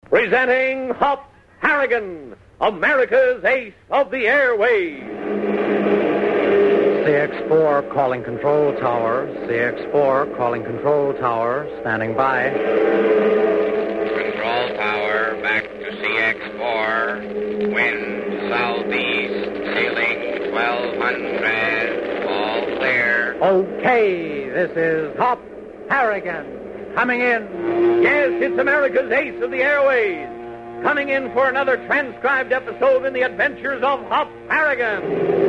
Presenting Hop Harrigan, America's ace of the airways. CX-4 calling control tower. CX-4 calling control tower. Standing by. Control tower, back to CX-4. Wind southeast, sailing 1200. All clear. Okay, this is Hop Harrigan. Coming in. Yes, it's America's ace of the airways. Coming in for another transcribed episode in the adventures of Hop Harrigan.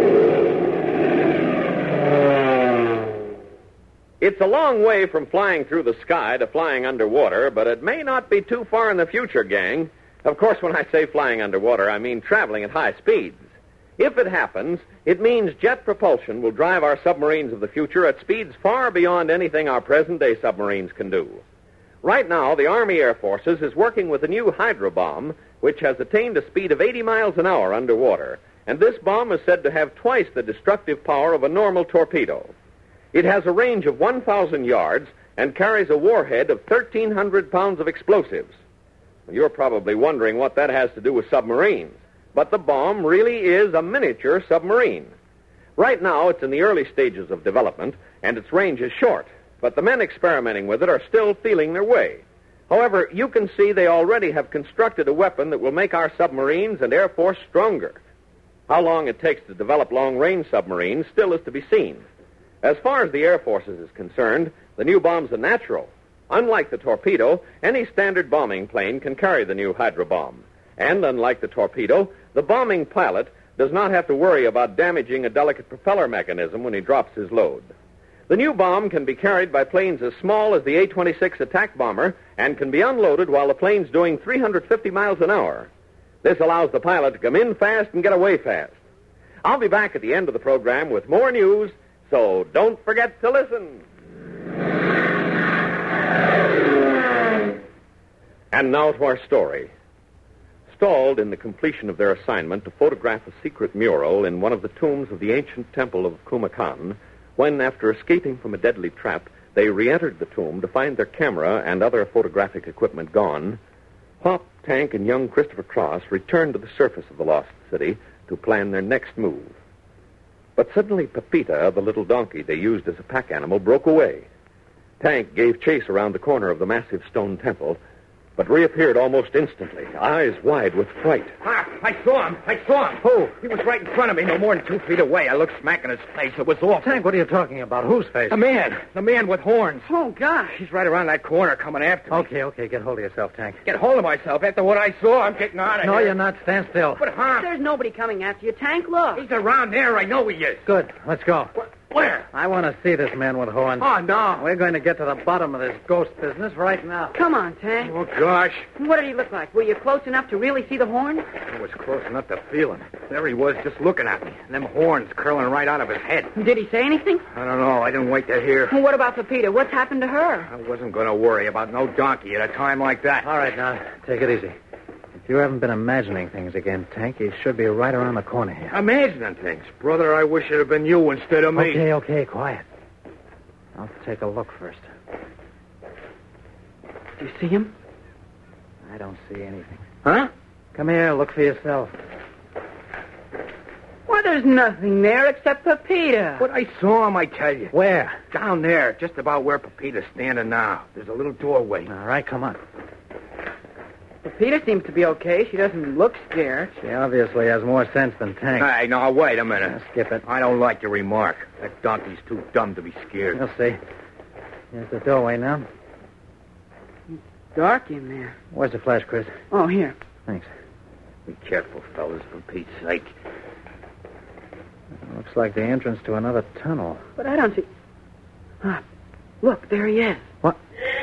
It's a long way from flying through the sky to flying underwater, but it may not be too far in the future, gang. Of course, when I say flying underwater, I mean traveling at high speeds. If it happens, it means jet propulsion will drive our submarines of the future at speeds far beyond anything our present-day submarines can do. Right now, the Army Air Forces is working with a new hydro bomb, which has attained a speed of 80 miles an hour underwater, and this bomb is said to have twice the destructive power of a normal torpedo. It has a range of 1,000 yards and carries a warhead of 1,300 pounds of explosives. You're probably wondering what that has to do with submarines. But the bomb really is a miniature submarine. Right now, it's in the early stages of development, and its range is short. But the men experimenting with it are still feeling their way. However, you can see they already have constructed a weapon that will make our submarines and Air Force stronger. How long it takes to develop long-range submarines still is to be seen. As far as the Air Forces is concerned, the new bomb's a natural. Unlike the torpedo, any standard bombing plane can carry the new hydrobomb. And unlike the torpedo, the bombing pilot does not have to worry about damaging a delicate propeller mechanism when he drops his load. The new bomb can be carried by planes as small as the A-26 attack bomber and can be unloaded while the plane's doing 350 miles an hour. This allows the pilot to come in fast and get away fast. I'll be back at the end of the program with more news, so don't forget to listen. And now to our story. Stalled in the completion of their assignment to photograph a secret mural in one of the tombs of the ancient temple of Kumakan, when, after escaping from a deadly trap, they re-entered the tomb to find their camera and other photographic equipment gone, Hop, Tank, and young Christopher Cross returned to the surface of the lost city to plan their next move. But suddenly Pepita, the little donkey they used as a pack animal, broke away. Tank gave chase around the corner of the massive stone temple, but reappeared almost instantly, eyes wide with fright. I saw him. Who? He was right in front of me, no more than 2 feet away. I looked smack in his face. It was awful. Tank, what are you talking about? Whose face? The man with horns. Oh, gosh. He's right around that corner coming after me. Okay, get hold of yourself, Tank. Get hold of myself. After what I saw, I'm getting out of here. No, you're not. Stand still. But, There's nobody coming after you, Tank. Look. He's around there. I know he is. Good. Let's go. Where? I want to see this man with horns. Oh, no. We're going to get to the bottom of this ghost business right now. Come on, Tank. Oh, gosh. What did he look like? Were you close enough to really see the horns? I was close enough to feel him. There he was, just looking at me. And them horns curling right out of his head. Did he say anything? I don't know. I didn't wait to hear. Well, what about Pepita? What's happened to her? I wasn't going to worry about no donkey at a time like that. All right, now, take it easy. If you haven't been imagining things again, Tank, he should be right around the corner here. Imagining things. Brother, I wish it had been you instead of me. Okay, quiet. I'll take a look first. Do you see him? I don't see anything. Huh? Come here, look for yourself. Why, there's nothing there except Pepita. But I saw him, I tell you. Where? Down there, just about where Pepita's standing now. There's a little doorway. All right, come on. Pepita seems to be okay. She doesn't look scared. She obviously has more sense than Tank. Hey, now, wait a minute. Skip it. I don't like your remark. That donkey's too dumb to be scared. You'll see. Here's the doorway now. Dark in there. Where's the flash, Chris? Oh, here. Thanks. Be careful, fellas, for Pete's sake. Looks like the entrance to another tunnel. But I don't see... Ah, look, there he is. What?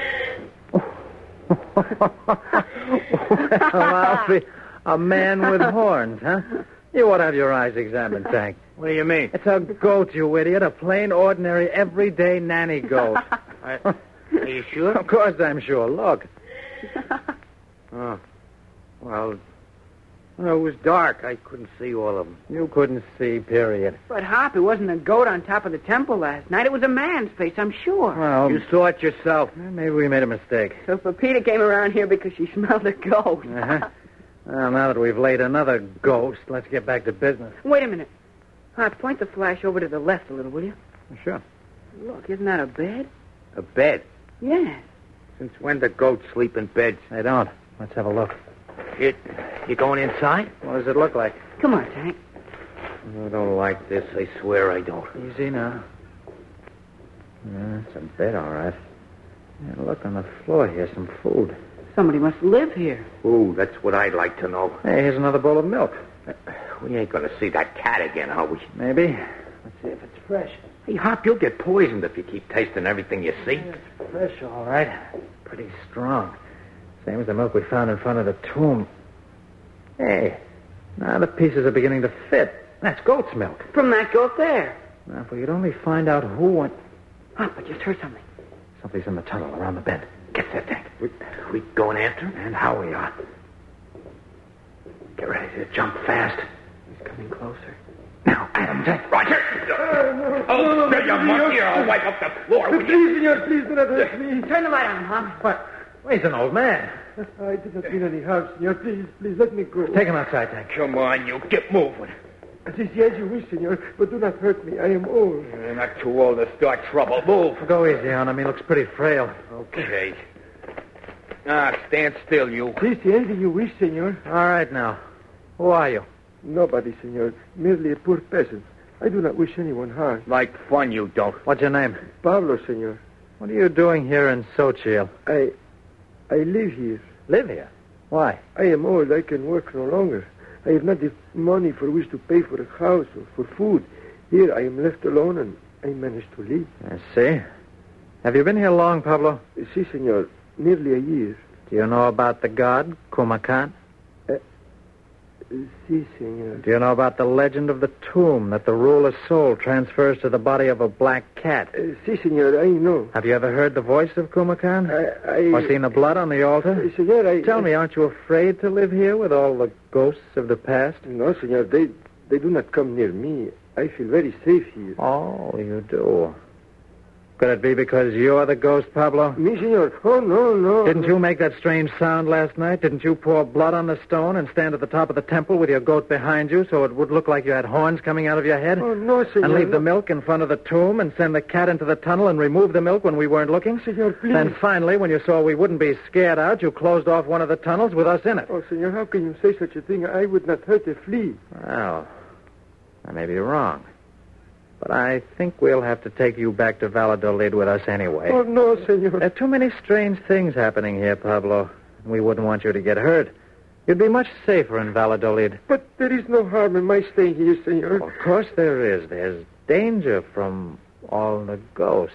Well, Alfie, a man with horns, huh? You ought to have your eyes examined, Tank. What do you mean? It's a goat, you idiot. A plain, ordinary, everyday nanny goat. Are you sure? Of course I'm sure. Look. Oh. Well, Well, it was dark. I couldn't see all of them. You couldn't see, period. But, Hop, it wasn't a goat on top of the temple last night. It was a man's face, I'm sure. Well, You saw it yourself. maybe we made a mistake. So Pepita came around here because she smelled a goat. Uh-huh. Well, now that we've laid another ghost, let's get back to business. Wait a minute. Hop, point the flash over to the left a little, will you? Sure. Look, isn't that a bed? A bed? Yes. Since when do goats sleep in beds? They don't. Let's have a look. You going inside? What does it look like? Come on, Tank. I don't like this. I swear I don't. Easy now. Yeah, it's a bed, all right. Yeah, look on the floor here, some food. Somebody must live here. Ooh, that's what I'd like to know. Hey, here's another bowl of milk. We ain't going to see that cat again, are we? Maybe. Let's see if it's fresh. Hey, Hop, you'll get poisoned if you keep tasting everything you see. It's fresh, all right. Pretty strong. Same as the milk we found in front of the tomb. Hey, now the pieces are beginning to fit. That's goat's milk. From that goat there. Now, if we could only find out who went... Hop, I just heard something. Somebody's in the tunnel around the bend. Get that tank. We going after him? And how we are. Get ready to jump fast. He's coming closer. Now, Adam, Jack. Roger! Oh, no, you monkey, or I'll wipe up the floor. Please, senor, please do not hurt me. Turn the light on, Hop. What? Well, he's an old man. I did not mean any harm, senor. Please let me go. Take him outside, Tank. Come on, you get moving. As you wish, senor, but do not hurt me. I am old. You're not too old to start trouble. Move. Go easy on him. He looks pretty frail. Okay. Stand still, you. Please, anything you wish, senor. All right, now. Who are you? Nobody, senor. Merely a poor peasant. I do not wish anyone harm. Like fun, you don't. What's your name? Pablo, senor. What are you doing here in Xochitl? I live here. Live here? Why? I am old. I can work no longer. I have not the money for which to pay for a house or for food. Here I am left alone and I managed to live. I see. Have you been here long, Pablo? Si, senor. Nearly a year. Do you know about the god, Kumakan? Si, senor. Do you know about the legend of the tomb that the ruler's soul transfers to the body of a black cat? Si, senor, I know. Have you ever heard the voice of Kumakan? Or seen the blood on the altar? Senor, Tell me, aren't you afraid to live here with all the ghosts of the past? No, senor, they do not come near me. I feel very safe here. Oh, you do. Could it be because you're the ghost, Pablo? Me, senor? Oh, no. Didn't you make that strange sound last night? Didn't you pour blood on the stone and stand at the top of the temple with your goat behind you so it would look like you had horns coming out of your head? Oh, no, senor. And leave the milk in front of the tomb and send the cat into the tunnel and remove the milk when we weren't looking? Senor, please. Then finally, when you saw we wouldn't be scared out, you closed off one of the tunnels with us in it. Oh, senor, how can you say such a thing? I would not hurt a flea. Well, I may be wrong. But I think we'll have to take you back to Valladolid with us anyway. Oh, no, senor. There are too many strange things happening here, Pablo. We wouldn't want you to get hurt. You'd be much safer in Valladolid. But there is no harm in my staying here, senor. Of course there is. There's danger from all the ghosts.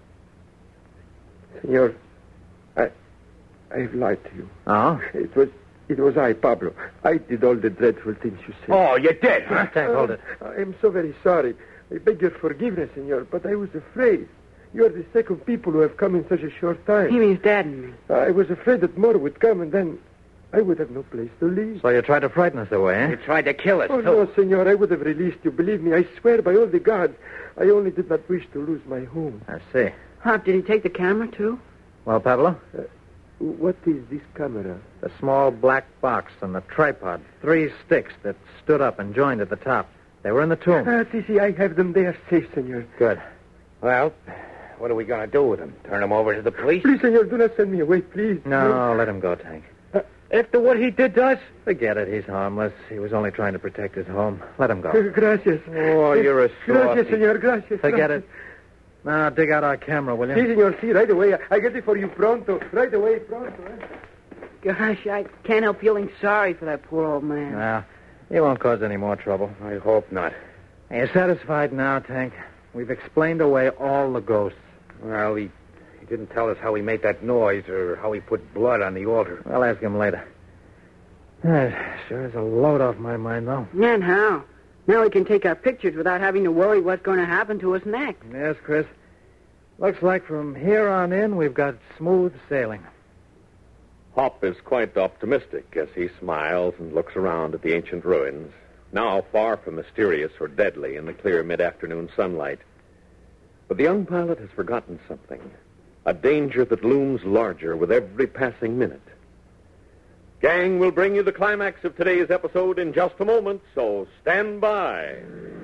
Senor, I've lied to you. Oh? It was I, Pablo. I did all the dreadful things you said. Oh, you did, huh? Tank, hold it. I am so very sorry. I beg your forgiveness, senor, but I was afraid. You are the second people who have come in such a short time. He means Dad and me. I was afraid that more would come, and then I would have no place to live. So you tried to frighten us away, eh? You tried to kill us, Oh, too. no, senor, I would have released you. Believe me, I swear by all the gods. I only did not wish to lose my home. I see. Hop, did he take the camera, too? Well, Pablo? What is this camera? The small black box and the tripod. 3 sticks that stood up and joined at the top. They were in the tomb. I have them there safe, senor. Good. Well, what are we going to do with him? Turn him over to the police? Please, senor, do not send me away, please. No, let him go, Tank. After what he did to us? Forget it. He's harmless. He was only trying to protect his home. Let him go. Gracias. Oh, you're a Gracias, softy. senor, gracias. Forget it. Now, dig out our camera, will you? Si, senor, si, right away. I get it for you pronto. Right away, pronto. Gosh, I can't help feeling sorry for that poor old man. Now, he won't cause any more trouble. I hope not. Are you satisfied now, Tank? We've explained away all the ghosts. Well, he didn't tell us how he made that noise or how he put blood on the altar. I'll ask him later. Sure is a load off my mind, though. And how? Now we can take our pictures without having to worry what's going to happen to us next. Yes, Chris. Looks like from here on in, we've got smooth sailing. Hop is quite optimistic as he smiles and looks around at the ancient ruins, now far from mysterious or deadly in the clear mid-afternoon sunlight. But the young pilot has forgotten something, a danger that looms larger with every passing minute. Gang, will bring you the climax of today's episode in just a moment, so stand by.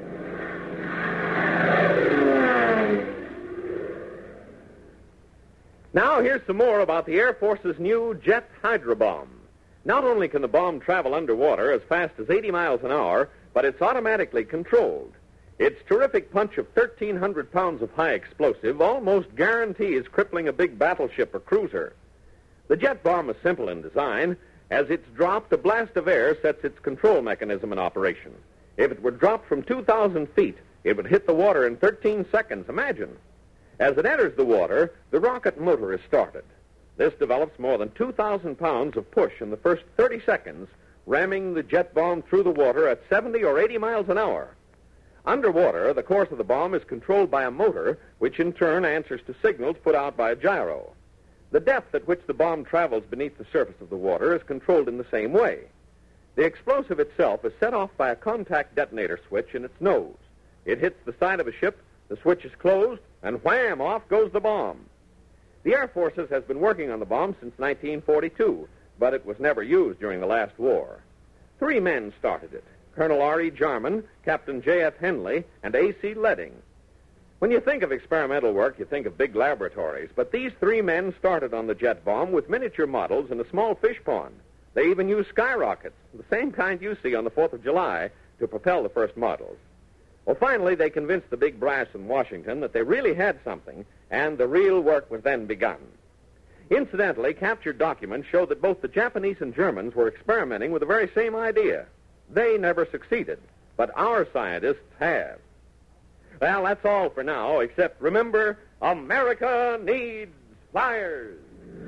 Now, here's some more about the Air Force's new jet hydrobomb. Not only can the bomb travel underwater as fast as 80 miles an hour, but it's automatically controlled. Its terrific punch of 1,300 pounds of high explosive almost guarantees crippling a big battleship or cruiser. The jet bomb is simple in design. As it's dropped, a blast of air sets its control mechanism in operation. If it were dropped from 2,000 feet, it would hit the water in 13 seconds. Imagine. As it enters the water, the rocket motor is started. This develops more than 2,000 pounds of push in the first 30 seconds, ramming the jet bomb through the water at 70 or 80 miles an hour. Underwater, the course of the bomb is controlled by a motor, which in turn answers to signals put out by a gyro. The depth at which the bomb travels beneath the surface of the water is controlled in the same way. The explosive itself is set off by a contact detonator switch in its nose. It hits the side of a ship, the switch is closed, and wham, off goes the bomb. The Air Forces has been working on the bomb since 1942, but it was never used during the last war. 3 men started it: Colonel R.E. Jarman, Captain J.F. Henley, and A.C. Ledding. When you think of experimental work, you think of big laboratories, but these 3 men started on the jet bomb with miniature models in a small fish pond. They even used skyrockets, the same kind you see on the 4th of July, to propel the first models. Well, finally, they convinced the big brass in Washington that they really had something, and the real work was then begun. Incidentally, captured documents show that both the Japanese and Germans were experimenting with the very same idea. They never succeeded, but our scientists have. Well, that's all for now, except remember, America needs flyers.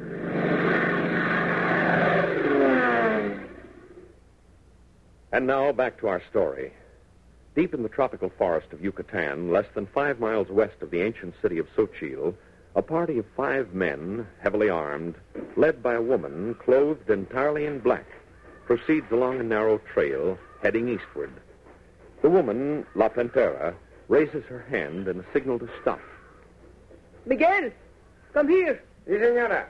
And now, back to our story. Deep in the tropical forest of Yucatan, less than 5 miles west of the ancient city of Xochitl, a party of 5 men, heavily armed, led by a woman clothed entirely in black, proceeds along a narrow trail heading eastward. The woman, La Pantera, raises her hand in a signal to stop. Miguel, come here. Si, señora.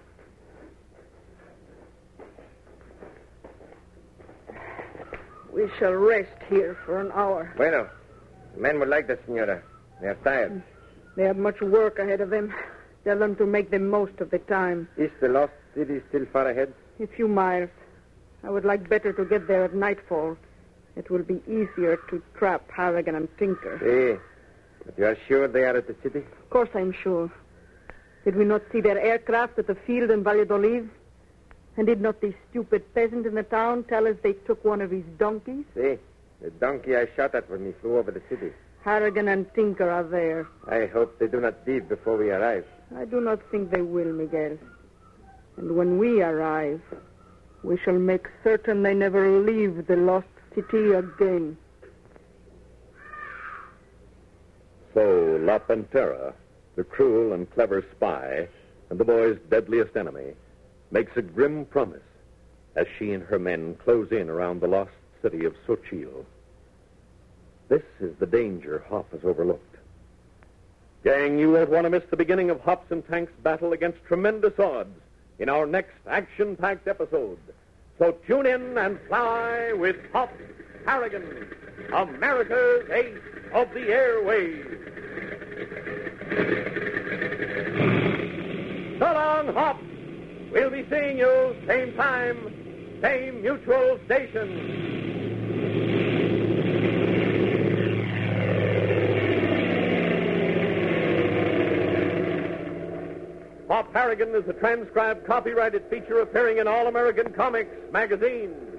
We shall rest here for an hour. Bueno, the men would like that, señora. They are tired. They have much work ahead of them. Tell them to make the most of the time. Is the lost city still far ahead? A few miles. I would like better to get there at nightfall. It will be easier to trap Harrigan and Tinker. Si. But you are sure they are at the city? Of course I'm sure. Did we not see their aircraft at the field in Valladolid? And did not the stupid peasant in the town tell us they took one of his donkeys? Si. The donkey I shot at when he flew over the city. Harrigan and Tinker are there. I hope they do not leave before we arrive. I do not think they will, Miguel. And when we arrive, we shall make certain they never leave the lost city again. So La Pantera, the cruel and clever spy, and the boy's deadliest enemy, makes a grim promise as she and her men close in around the lost city of Xochitl. This is the danger Hop has overlooked. Gang, you won't want to miss the beginning of Hops and Tank's battle against tremendous odds in our next action-packed episode. So tune in and fly with Hop Harrigan, America's ace of the airways. So long, Hop. We'll be seeing you same time, same mutual station. Hop Harrigan is a transcribed, copyrighted feature appearing in All American Comics magazine.